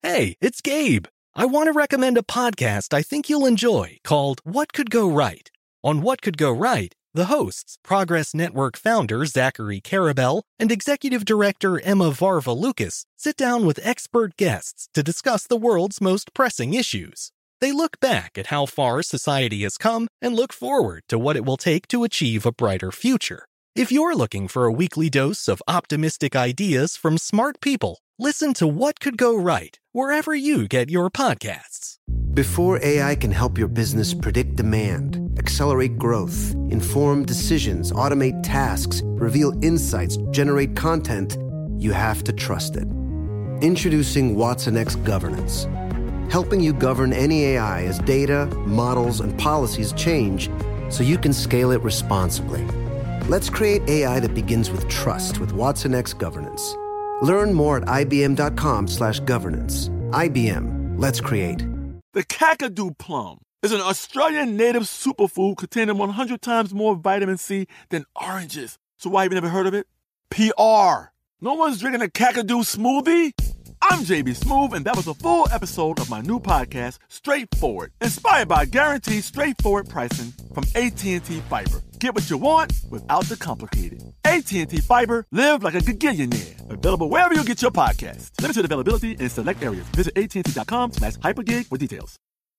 Hey, it's Gabe. I want to recommend a podcast I think you'll enjoy called What Could Go Right. On What Could Go Right, the hosts, Progress Network founder Zachary Karabell and executive director Emma Varva-Lucas, sit down with expert guests to discuss the world's most pressing issues. They look back at how far society has come and look forward to what it will take to achieve a brighter future. If you're looking for a weekly dose of optimistic ideas from smart people, listen to What Could Go Right wherever you get your podcasts. Before AI can help your business predict demand, accelerate growth, inform decisions, automate tasks, reveal insights, generate content, you have to trust it. Introducing watsonx Governance, helping you govern any AI as data, models, and policies change so you can scale it responsibly. Let's create AI that begins with trust with watsonx Governance. Learn more at ibm.com/governance. IBM. Let's create. The Kakadu plum is an Australian native superfood containing 100 times more vitamin C than oranges. So why have you never heard of it? PR. No one's drinking a Kakadu smoothie? I'm JB Smoove, and that was a full episode of my new podcast, Straightforward, inspired by guaranteed straightforward pricing from AT&T Fiber. Get what you want without the complicated. AT&T Fiber, live like a gigillionaire. Available wherever you get your podcasts. Limited availability in select areas. Visit AT&T.com/hypergig for details.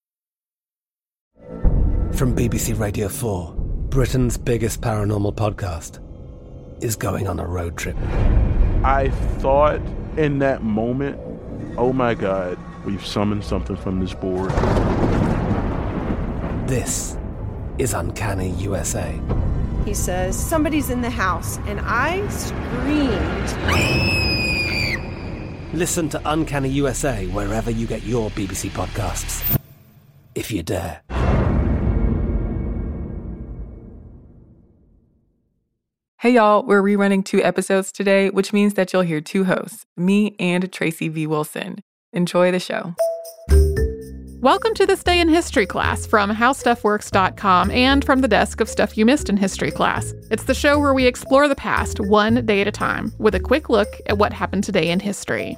From BBC Radio 4, Britain's biggest paranormal podcast is going on a road trip. I thought in that moment, oh my God, we've summoned something from this board. This is Uncanny USA. He says, somebody's in the house, and I screamed. Listen to Uncanny USA wherever you get your BBC podcasts, if you dare. Hey y'all, we're rerunning 2 episodes today, which means that you'll hear 2 hosts, me and Tracy V. Wilson. Enjoy the show. Welcome to This Day in History class from HowStuffWorks.com and from the desk of Stuff You Missed in History class. It's the show where we explore the past one day at a time with a quick look at what happened today in history.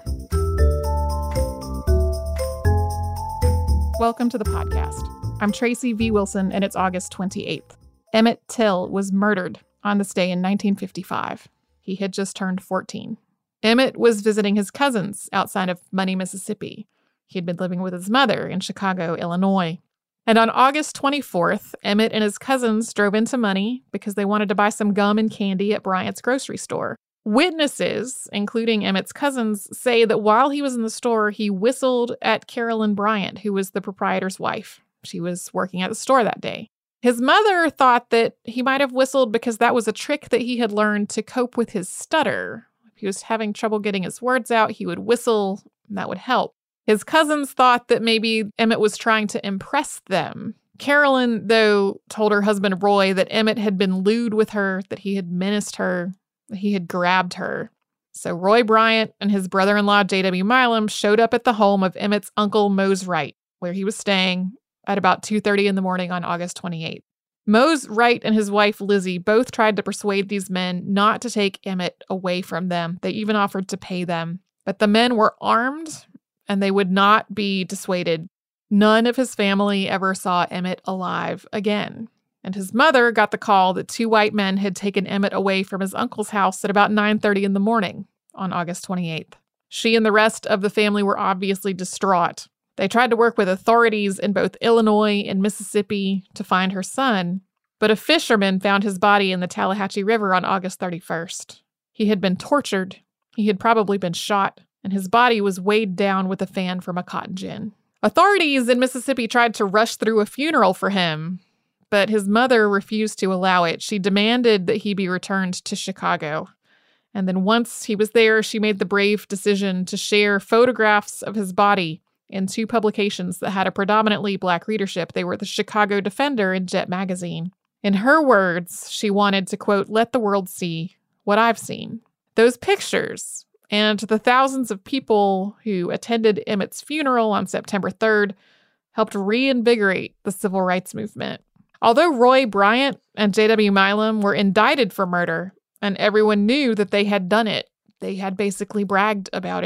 Welcome to the podcast. I'm Tracy V. Wilson, and it's August 28th. Emmett Till was murdered on this day in 1955. He had just turned 14. Emmett was visiting his cousins outside of Money, Mississippi. He had been living with his mother in Chicago, Illinois. And on August 24th, Emmett and his cousins drove into Money because they wanted to buy some gum and candy at Bryant's grocery store. Witnesses, including Emmett's cousins, say that while he was in the store, he whistled at Carolyn Bryant, who was the proprietor's wife. She was working at the store that day. His mother thought that he might have whistled because that was a trick that he had learned to cope with his stutter. If he was having trouble getting his words out, he would whistle, and that would help. His cousins thought that maybe Emmett was trying to impress them. Carolyn, though, told her husband Roy that Emmett had been lewd with her, that he had menaced her, that he had grabbed her. So Roy Bryant and his brother-in-law J.W. Milam showed up at the home of Emmett's uncle Mose Wright, where he was staying, at about 2:30 in the morning on August 28th. Mose Wright and his wife Lizzie both tried to persuade these men not to take Emmett away from them. They even offered to pay them. But the men were armed, and they would not be dissuaded. None of his family ever saw Emmett alive again. And his mother got the call that 2 white men had taken Emmett away from his uncle's house at about 9:30 in the morning on August 28th. She and the rest of the family were obviously distraught. They tried to work with authorities in both Illinois and Mississippi to find her son, but a fisherman found his body in the Tallahatchie River on August 31st. He had been tortured, he had probably been shot, and his body was weighed down with a fan from a cotton gin. Authorities in Mississippi tried to rush through a funeral for him, but his mother refused to allow it. She demanded that he be returned to Chicago. And then once he was there, she made the brave decision to share photographs of his body in 2 publications that had a predominantly Black readership. They were the Chicago Defender and Jet Magazine. In her words, she wanted to, quote, let the world see what I've seen. Those pictures and the thousands of people who attended Emmett's funeral on September 3rd helped reinvigorate the civil rights movement. Although Roy Bryant and J.W. Milam were indicted for murder, and everyone knew that they had done it, they had basically bragged about it,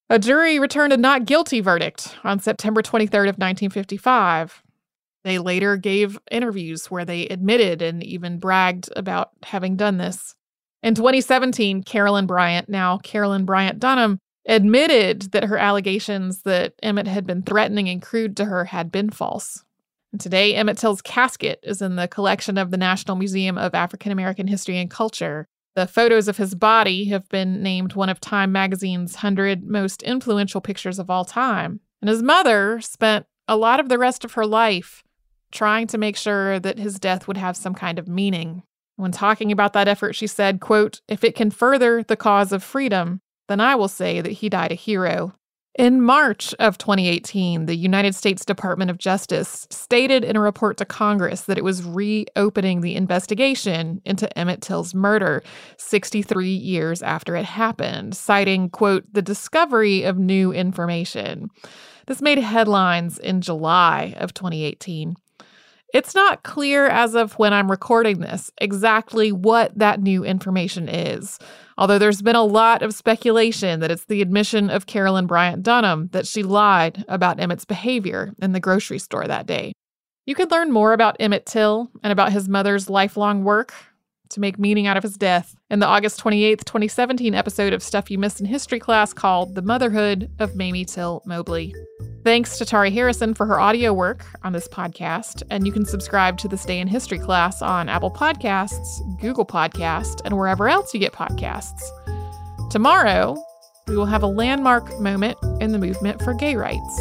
A jury returned a not guilty verdict on September 23rd of 1955. They later gave interviews where they admitted and even bragged about having done this. In 2017, Carolyn Bryant, now Carolyn Bryant Dunham, admitted that her allegations that Emmett had been threatening and crude to her had been false. And today, Emmett Till's casket is in the collection of the National Museum of African American History and Culture. The photos of his body have been named one of Time magazine's 100 most influential pictures of all time. And his mother spent a lot of the rest of her life trying to make sure that his death would have some kind of meaning. When talking about that effort, she said, quote, "If it can further the cause of freedom, then I will say that he died a hero." In March of 2018, the United States Department of Justice stated in a report to Congress that it was reopening the investigation into Emmett Till's murder 63 years after it happened, citing, quote, "the discovery of new information." This made headlines in July of 2018. It's not clear as of when I'm recording this exactly what that new information is, although there's been a lot of speculation that it's the admission of Carolyn Bryant Dunham that she lied about Emmett's behavior in the grocery store that day. You could learn more about Emmett Till and about his mother's lifelong work to make meaning out of his death in the August 28th, 2017 episode of Stuff You Missed in History Class called The Motherhood of Mamie Till Mobley. Thanks to Tari Harrison for her audio work on this podcast, and you can subscribe to This Day in History Class on Apple Podcasts, Google Podcasts, and wherever else you get podcasts. Tomorrow, we will have a landmark moment in the movement for gay rights.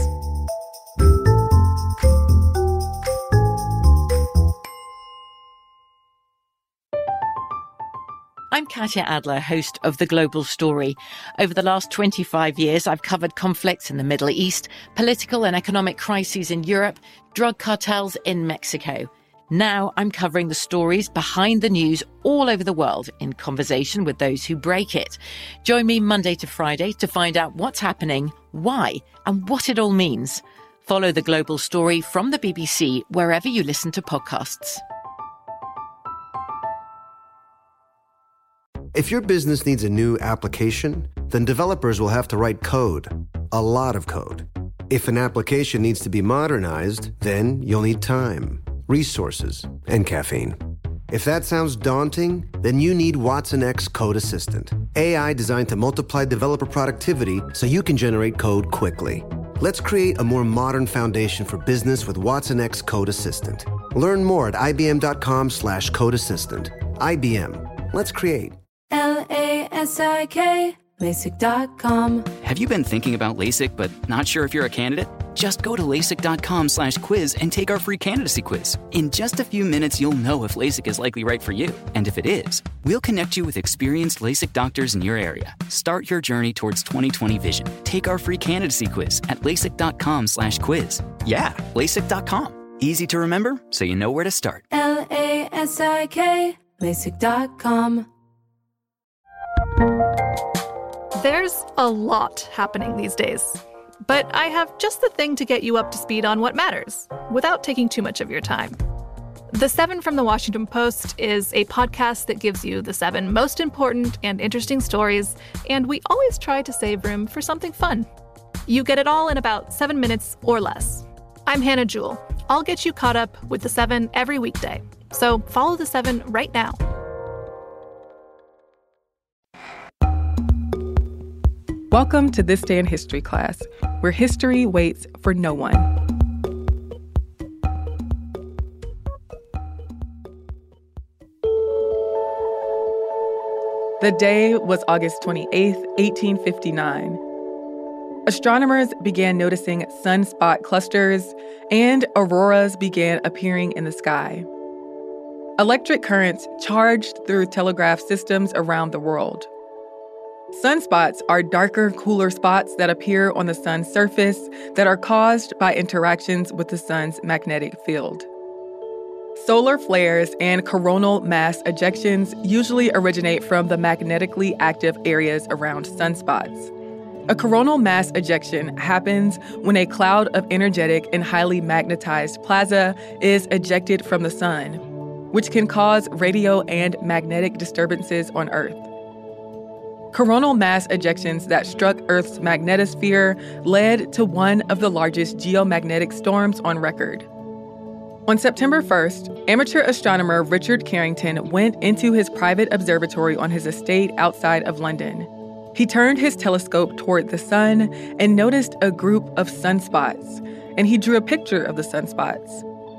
I'm Katya Adler, host of The Global Story. Over the last 25 years, I've covered conflicts in the Middle East, political and economic crises in Europe, drug cartels in Mexico. Now I'm covering the stories behind the news all over the world in conversation with those who break it. Join me Monday to Friday to find out what's happening, why, and what it all means. Follow The Global Story from the BBC wherever you listen to podcasts. If your business needs a new application, then developers will have to write code, a lot of code. If an application needs to be modernized, then you'll need time, resources, and caffeine. If that sounds daunting, then you need Watson X Code Assistant, AI designed to multiply developer productivity so you can generate code quickly. Let's create a more modern foundation for business with Watson X Code Assistant. Learn more at ibm.com/codeassistant. IBM. Let's create. LASIK, LASIK.com. Have you been thinking about LASIK but not sure if you're a candidate? Just go to LASIK.com/quiz and take our free candidacy quiz. In just a few minutes, you'll know if LASIK is likely right for you. And if it is, we'll connect you with experienced LASIK doctors in your area. Start your journey towards 20/20 vision. Take our free candidacy quiz at LASIK.com/quiz. Yeah, LASIK.com. Easy to remember, so you know where to start. LASIK, LASIK.com. There's a lot happening these days, but I have just the thing to get you up to speed on what matters, without taking too much of your time. The 7 from the Washington Post is a podcast that gives you the 7 most important and interesting stories, and we always try to save room for something fun. You get it all in about 7 minutes or less. I'm Hannah Jewell. I'll get you caught up with the 7 every weekday, so follow the 7 right now. Welcome to This Day in History Class, where history waits for no one. The day was August 28th, 1859. Astronomers began noticing sunspot clusters, and auroras began appearing in the sky. Electric currents charged through telegraph systems around the world. Sunspots are darker, cooler spots that appear on the sun's surface that are caused by interactions with the sun's magnetic field. Solar flares and coronal mass ejections usually originate from the magnetically active areas around sunspots. A coronal mass ejection happens when a cloud of energetic and highly magnetized plasma is ejected from the sun, which can cause radio and magnetic disturbances on Earth. Coronal mass ejections that struck Earth's magnetosphere led to one of the largest geomagnetic storms on record. On September 1st, amateur astronomer Richard Carrington went into his private observatory on his estate outside of London. He turned his telescope toward the sun and noticed a group of sunspots, and he drew a picture of the sunspots.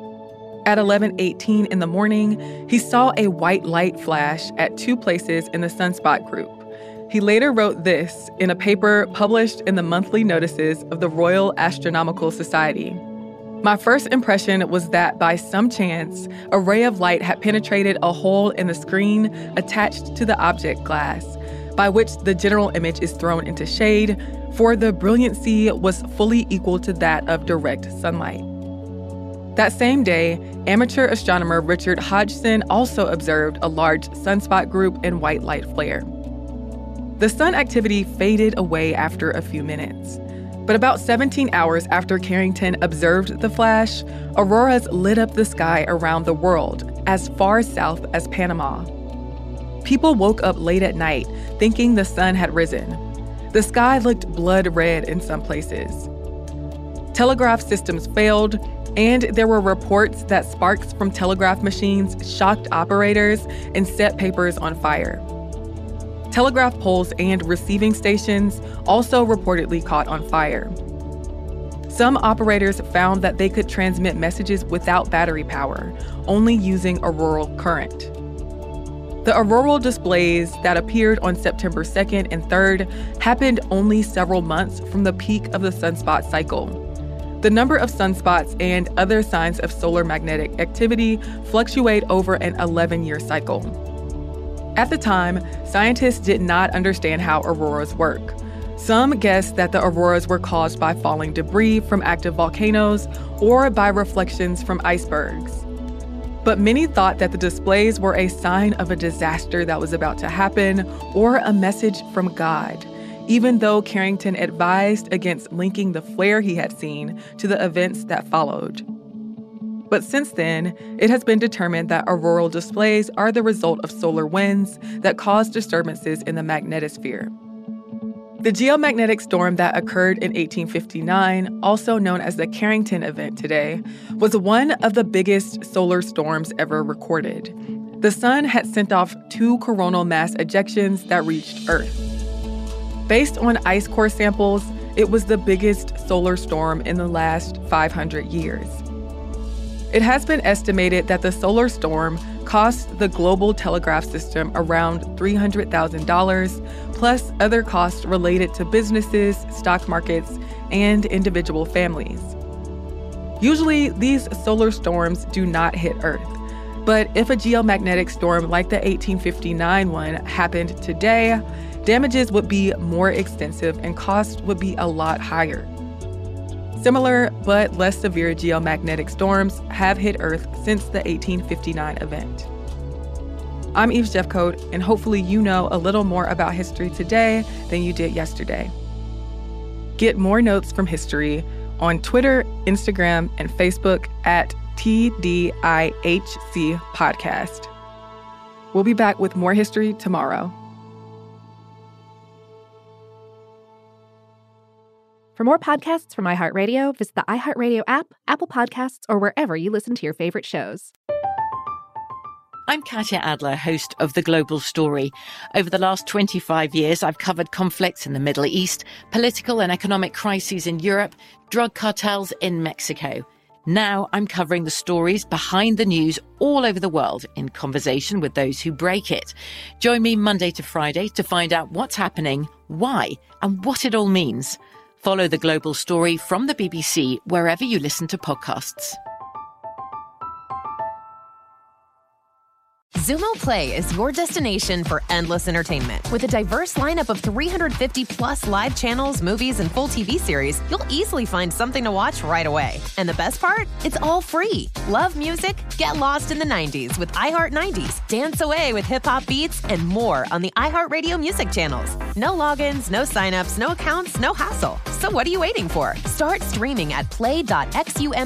At 11:18 in the morning, he saw a white light flash at two places in the sunspot group. He later wrote this in a paper published in the monthly notices of the Royal Astronomical Society. My first impression was that by some chance, a ray of light had penetrated a hole in the screen attached to the object glass, by which the general image is thrown into shade, for the brilliancy was fully equal to that of direct sunlight. That same day, amateur astronomer Richard Hodgson also observed a large sunspot group and white light flare. The sun activity faded away after a few minutes. But about 17 hours after Carrington observed the flash, auroras lit up the sky around the world, as far south as Panama. People woke up late at night thinking the sun had risen. The sky looked blood red in some places. Telegraph systems failed, and there were reports that sparks from telegraph machines shocked operators and set papers on fire. Telegraph poles and receiving stations also reportedly caught on fire. Some operators found that they could transmit messages without battery power, only using auroral current. The auroral displays that appeared on September 2nd and 3rd happened only several months from the peak of the sunspot cycle. The number of sunspots and other signs of solar magnetic activity fluctuate over an 11-year cycle. At the time, scientists did not understand how auroras work. Some guessed that the auroras were caused by falling debris from active volcanoes or by reflections from icebergs. But many thought that the displays were a sign of a disaster that was about to happen or a message from God, even though Carrington advised against linking the flare he had seen to the events that followed. But since then, it has been determined that auroral displays are the result of solar winds that cause disturbances in the magnetosphere. The geomagnetic storm that occurred in 1859, also known as the Carrington event today, was one of the biggest solar storms ever recorded. The sun had sent off 2 coronal mass ejections that reached Earth. Based on ice core samples, it was the biggest solar storm in the last 500 years. It has been estimated that the solar storm cost the global telegraph system around $300,000, plus other costs related to businesses, stock markets, and individual families. Usually, these solar storms do not hit Earth. But if a geomagnetic storm like the 1859 one happened today, damages would be more extensive and costs would be a lot higher. Similar but less severe geomagnetic storms have hit Earth since the 1859 event. I'm Eve Jeffcoat, and hopefully you know a little more about history today than you did yesterday. Get more notes from history on Twitter, Instagram, and Facebook at TDIHC Podcast. We'll be back with more history tomorrow. For more podcasts from iHeartRadio, visit the iHeartRadio app, Apple Podcasts, or wherever you listen to your favorite shows. I'm Katya Adler, host of The Global Story. Over the last 25 years, I've covered conflicts in the Middle East, political and economic crises in Europe, drug cartels in Mexico. Now I'm covering the stories behind the news all over the world in conversation with those who break it. Join me Monday to Friday to find out what's happening, why, and what it all means. Follow The Global Story from the BBC wherever you listen to podcasts. Xumo Play is your destination for endless entertainment. With a diverse lineup of 350-plus live channels, movies, and full TV series, you'll easily find something to watch right away. And the best part? It's all free. Love music? Get lost in the 90s with iHeart 90s, dance away with hip-hop beats, and more on the iHeartRadio music channels. No logins, no signups, no accounts, no hassle. So what are you waiting for? Start streaming at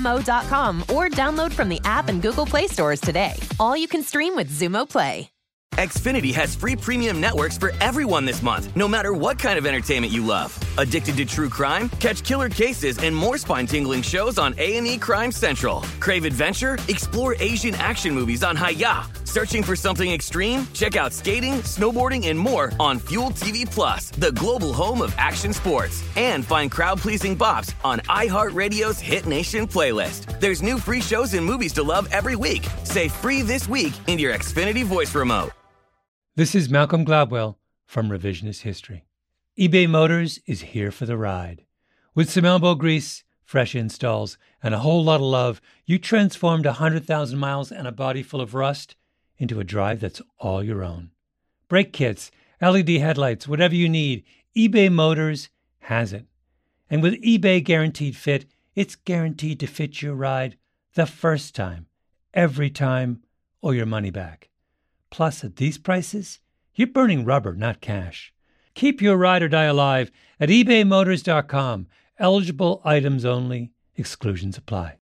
play.xumo.com or download from the app and Google Play stores today. All you can stream with Xumo Play. Xfinity has free premium networks for everyone this month, no matter what kind of entertainment you love. Addicted to true crime? Catch killer cases and more spine-tingling shows on A&E Crime Central. Crave adventure? Explore Asian action movies on Hi-YAH. Searching for something extreme? Check out skating, snowboarding, and more on Fuel TV Plus, the global home of action sports. And find crowd-pleasing bops on iHeartRadio's Hit Nation playlist. There's new free shows and movies to love every week. Say free this week in your Xfinity voice remote. This is Malcolm Gladwell from Revisionist History. eBay Motors is here for the ride. With some elbow grease, fresh installs, and a whole lot of love, you transformed 100,000 miles and a body full of rust into a drive that's all your own. Brake kits, LED headlights, whatever you need, eBay Motors has it. And with eBay Guaranteed Fit, it's guaranteed to fit your ride the first time, every time, or your money back. Plus, at these prices, you're burning rubber, not cash. Keep your ride or die alive at ebaymotors.com. Eligible items only. Exclusions apply.